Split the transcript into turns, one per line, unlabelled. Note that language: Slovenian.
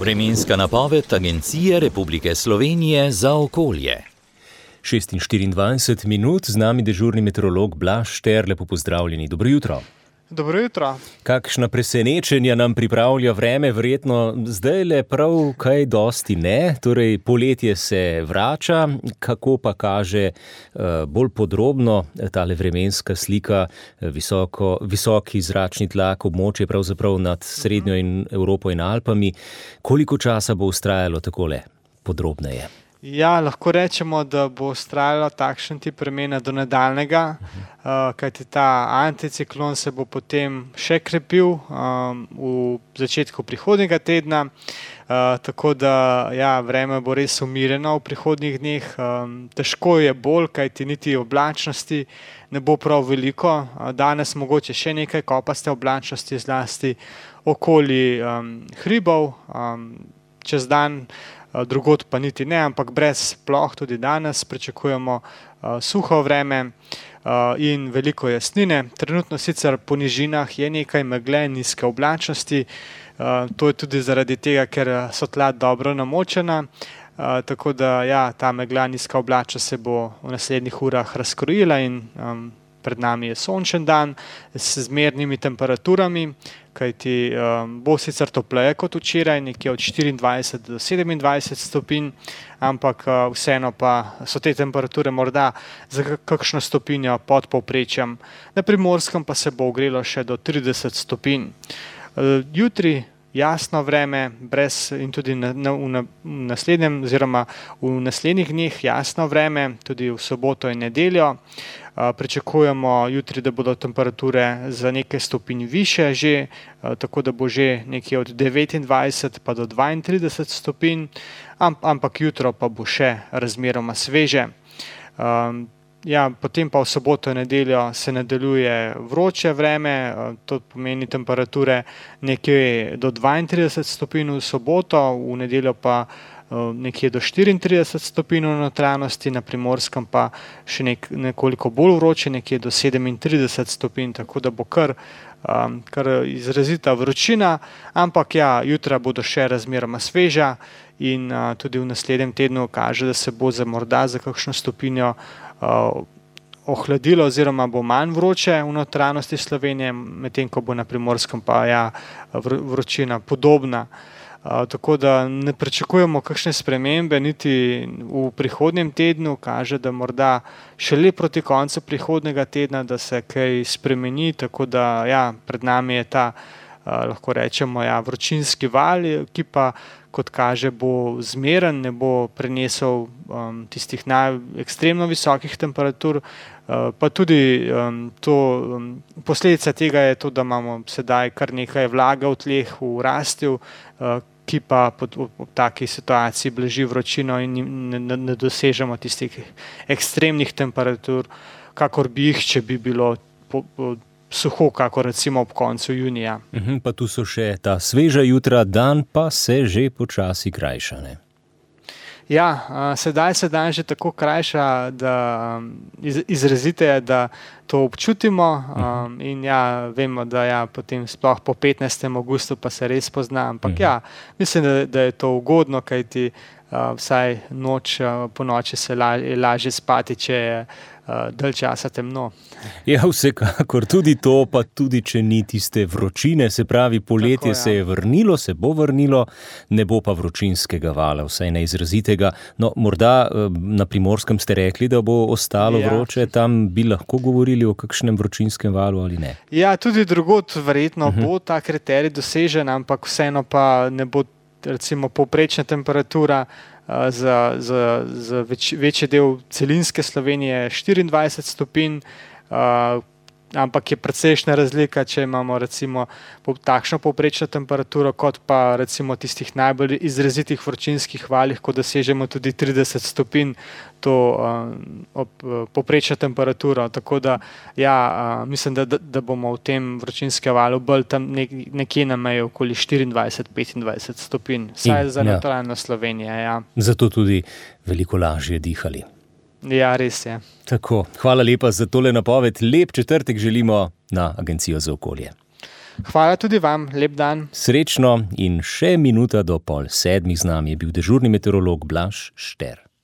Vremenska napoved Agencije Republike Slovenije za okolje.
6:24 minut, z nami dežurni meteorolog Blaž Šter, lepo pozdravljeni, dobro jutro.
Dobro jutro.
Kakšna presenečenja nam pripravlja vreme, verjetno zdajle prav kaj dosti ne, torej poletje se vrača, kako pa kaže bolj podrobno tale vremenska slika, visoki zračni tlak, območje pravzaprav nad Srednjo in Evropo in Alpami. Koliko časa bo vztrajalo takole podrobneje?
Ja, lahko rečemo, da bo vztrajalo takšen tip vremena do nadaljnega, kajti ta anticiklon se bo potem še krepil v začetku prihodnjega tedna, tako da ja, vreme bo res umirjeno v prihodnjih dneh. Težko je bolj, kajti niti oblačnosti ne bo prav veliko. Danes mogoče še nekaj kopaste oblačnosti, zlasti okoli hribov, čez dan drugod pa niti ne, ampak brez ploh tudi danes pričakujemo suho vreme in veliko jasnine. Trenutno sicer po nižinah je nekaj megle, nizke oblačnosti, to je tudi zaradi tega, ker so tla dobro namočena, tako da ja, ta megla, nizka oblačnost se bo v naslednjih urah razkrojila in pred nami je sončen dan s zmernimi temperaturami, kajti bo sicer topleje kot včeraj, nekje od 24 do 27 stopinj, ampak vseeno pa so te temperature morda za kakšno stopinjo pod povprečjem. Na Primorskem pa se bo ogrelo še do 30 stopinj. Jutri jasno vreme, brez in tudi v naslednjem oziroma v naslednjih dneh jasno vreme, tudi v soboto in nedeljo. Pričakujemo jutri, da bodo temperature za nekaj stopinj više že, tako da bo že nekje od 29 pa do 32 stopinj, ampak jutro pa bo še razmeroma sveže. Ja, potem pa v soboto in nedeljo se nadaljuje vroče vreme, to pomeni temperature nekje do 32 stopinj v soboto, v nedeljo pa nekje do 34 stopinj v notranjosti, na Primorskem pa še nekoliko bolj vroče, nekje do 37 stopinj, tako da bo kar izrazita vročina, ampak ja, jutra bodo še razmeroma sveža in tudi v naslednjem tednu kaže, da se bo morda za kakšno stopinjo ohladilo oziroma bo manj vroče v notranjosti Slovenije, medtem ko bo na Primorskem pa ja, vročina podobna. Tako da ne pričakujemo kakšne spremembe niti v prihodnjem tednu, kaže, da morda šele proti koncu prihodnjega tedna, da se kaj spremeni, tako da ja, pred nami je ta, lahko rečemo, ja, vročinski val, ki pa, kot kaže, bo zmeren, ne bo prenesel tistih ekstremno visokih temperatur, pa tudi posledica tega je to, da imamo sedaj kar nekaj vlage v tleh, v rastju, ki pa v taki situaciji blaži vročino in ne dosežemo tistih ekstremnih temperatur, kakor bi jih, če bi bilo suho, kakor recimo ob koncu junija.
Pa tu so še ta sveža jutra, dan pa se že počasi krajša, ne?
Ja, sedaj se dan že tako krajša, da izrazite je, da to občutimo in ja, vemo, da ja, potem sploh po 15. avgustu pa se res pozna, ampak ja, mislim, da je to ugodno, kajti vsaj po noči se lažje spati, če je dalj časa temno.
Ja, vsekakor, tudi to, pa tudi če ni tiste vročine, se pravi, poletje tako, ja, se je vrnilo, se bo vrnilo, ne bo pa vročinskega vala, vsaj neizrazitega. No, morda na Primorskem ste rekli, da bo ostalo vroče, tam bi lahko govorili o kakšnem vročinskem valu ali ne? Ja,
tudi drugod verjetno bo ta kriterij dosežen, ampak vseeno pa ne bo recimo povprečna temperatura za večji del celinske Slovenije 24 stopinj, ampak je precejšnja razlika, če imamo recimo takšno povprečno temperaturo, kot pa recimo tistih najbolj izrazitih vročinskih valih, ko dosežemo tudi 30 stopinj, to povprečno temperaturo. Tako da ja, mislim, da bomo v tem vročinskem valu bolj tam nekje na meji okoli 24-25 stopinj, saj za notranjo Slovenijo. Ja.
Zato tudi veliko lažje dihali.
Ja, res je.
Tako, hvala lepa za tole napoved. Lep četrtek želimo na Agencijo za okolje.
Hvala tudi vam, lep dan.
Srečno in še minuta do 6:30 z nami je bil dežurni meteorolog Blaž Šter.